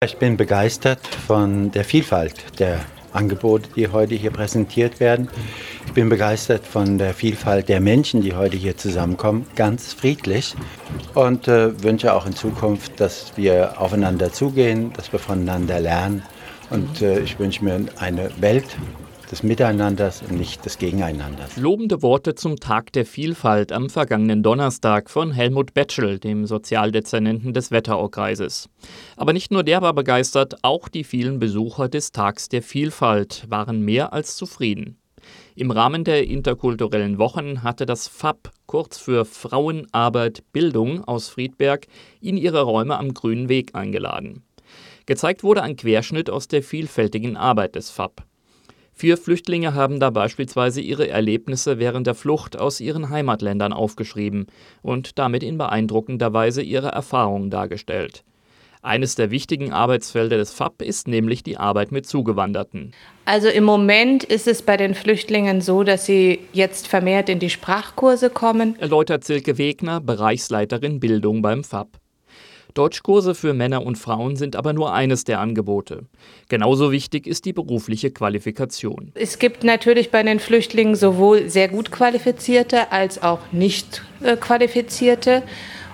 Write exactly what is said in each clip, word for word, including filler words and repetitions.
Ich bin begeistert von der Vielfalt der Angebote, die heute hier präsentiert werden. Ich bin begeistert von der Vielfalt der Menschen, die heute hier zusammenkommen, ganz friedlich. Und äh, wünsche auch in Zukunft, dass wir aufeinander zugehen, dass wir voneinander lernen. Und äh, ich wünsche mir eine Welt des Miteinanders und nicht des Gegeneinanders. Lobende Worte zum Tag der Vielfalt am vergangenen Donnerstag von Helmut Betschel, dem Sozialdezernenten des Wetteraukreises. Aber nicht nur der war begeistert, auch die vielen Besucher des Tags der Vielfalt waren mehr als zufrieden. Im Rahmen der interkulturellen Wochen hatte das F A B, kurz für Frauen, Arbeit, Bildung aus Friedberg, in ihre Räume am Grünen Weg eingeladen. Gezeigt wurde ein Querschnitt aus der vielfältigen Arbeit des F A B. Vier Flüchtlinge haben da beispielsweise ihre Erlebnisse während der Flucht aus ihren Heimatländern aufgeschrieben und damit in beeindruckender Weise ihre Erfahrungen dargestellt. Eines der wichtigen Arbeitsfelder des F A B ist nämlich die Arbeit mit Zugewanderten. Also im Moment ist es bei den Flüchtlingen so, dass sie jetzt vermehrt in die Sprachkurse kommen, erläutert Silke Wegner, Bereichsleiterin Bildung beim F A B. Deutschkurse für Männer und Frauen sind aber nur eines der Angebote. Genauso wichtig ist die berufliche Qualifikation. Es gibt natürlich bei den Flüchtlingen sowohl sehr gut Qualifizierte als auch nicht äh, Qualifizierte.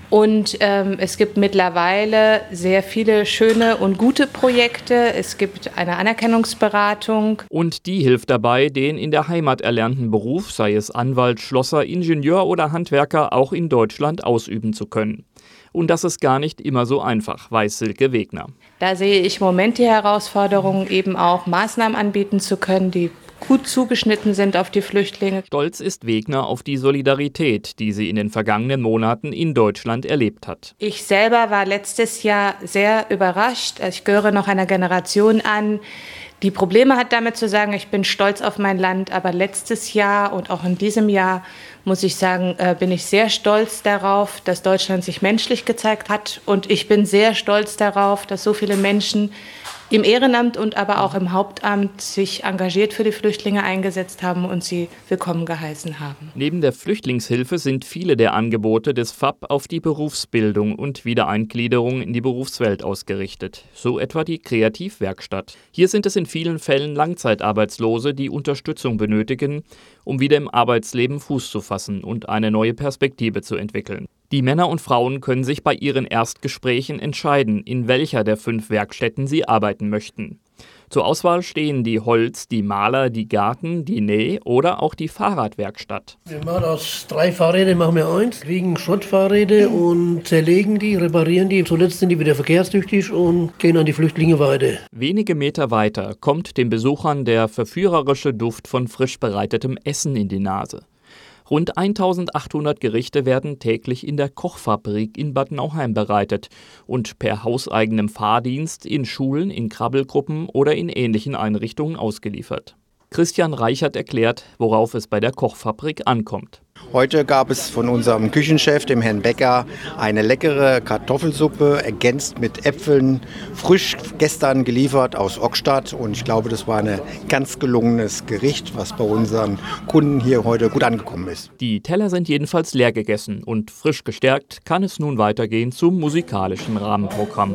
Und ähm, es gibt mittlerweile sehr viele schöne und gute Projekte. Es gibt eine Anerkennungsberatung. Und die hilft dabei, den in der Heimat erlernten Beruf, sei es Anwalt, Schlosser, Ingenieur oder Handwerker, auch in Deutschland ausüben zu können. Und das ist gar nicht immer so einfach, weiß Silke Wegner. Da sehe ich im Moment die Herausforderung, eben auch Maßnahmen anbieten zu können, die gut zugeschnitten sind auf die Flüchtlinge. Stolz ist Wegner auf die Solidarität, die sie in den vergangenen Monaten in Deutschland erlebt hat. Ich selber war letztes Jahr sehr überrascht. Ich gehöre noch einer Generation an, die Probleme hat damit zu sagen, ich bin stolz auf mein Land. Aber letztes Jahr und auch in diesem Jahr, muss ich sagen, bin ich sehr stolz darauf, dass Deutschland sich menschlich gezeigt hat. Und ich bin sehr stolz darauf, dass so viele Menschen im Ehrenamt und aber auch im Hauptamt sich engagiert für die Flüchtlinge eingesetzt haben und sie willkommen geheißen haben. Neben der Flüchtlingshilfe sind viele der Angebote des F A B auf die Berufsbildung und Wiedereingliederung in die Berufswelt ausgerichtet. So etwa die Kreativwerkstatt. Hier sind es in vielen Fällen Langzeitarbeitslose, die Unterstützung benötigen, um wieder im Arbeitsleben Fuß zu fassen und eine neue Perspektive zu entwickeln. Die Männer und Frauen können sich bei ihren Erstgesprächen entscheiden, in welcher der fünf Werkstätten sie arbeiten möchten. Zur Auswahl stehen die Holz-, die Maler-, die Garten-, die Näh- oder auch die Fahrradwerkstatt. Wir machen aus drei Fahrrädern machen wir eins, kriegen Schrottfahrräder und zerlegen die, reparieren die. Zuletzt sind die wieder verkehrstüchtig und gehen an die Flüchtlinge weiter. Wenige Meter weiter kommt den Besuchern der verführerische Duft von frisch bereitetem Essen in die Nase. Rund eintausendachthundert Gerichte werden täglich in der Kochfabrik in Bad Nauheim bereitet und per hauseigenem Fahrdienst in Schulen, in Krabbelgruppen oder in ähnlichen Einrichtungen ausgeliefert. Christian Reichert erklärt, worauf es bei der Kochfabrik ankommt. Heute gab es von unserem Küchenchef, dem Herrn Becker, eine leckere Kartoffelsuppe, ergänzt mit Äpfeln, frisch gestern geliefert aus Ockstadt. Und ich glaube, das war ein ganz gelungenes Gericht, was bei unseren Kunden hier heute gut angekommen ist. Die Teller sind jedenfalls leer gegessen und frisch gestärkt kann es nun weitergehen zum musikalischen Rahmenprogramm.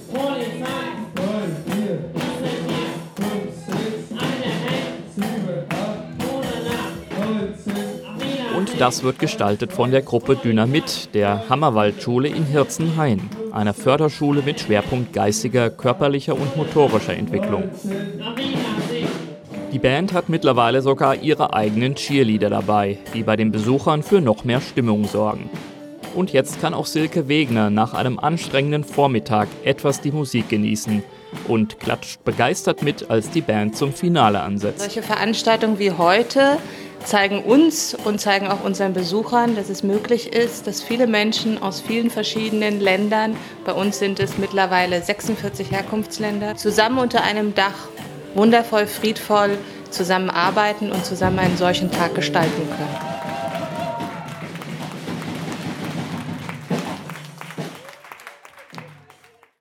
Und das wird gestaltet von der Gruppe Dynamit, der Hammerwaldschule in Hirzenhain, einer Förderschule mit Schwerpunkt geistiger, körperlicher und motorischer Entwicklung. Die Band hat mittlerweile sogar ihre eigenen Cheerleader dabei, die bei den Besuchern für noch mehr Stimmung sorgen. Und jetzt kann auch Silke Wegner nach einem anstrengenden Vormittag etwas die Musik genießen und klatscht begeistert mit, als die Band zum Finale ansetzt. Solche Veranstaltungen wie heute zeigen uns und zeigen auch unseren Besuchern, dass es möglich ist, dass viele Menschen aus vielen verschiedenen Ländern, bei uns sind es mittlerweile sechsundvierzig Herkunftsländer, zusammen unter einem Dach wundervoll, friedvoll zusammenarbeiten und zusammen einen solchen Tag gestalten können.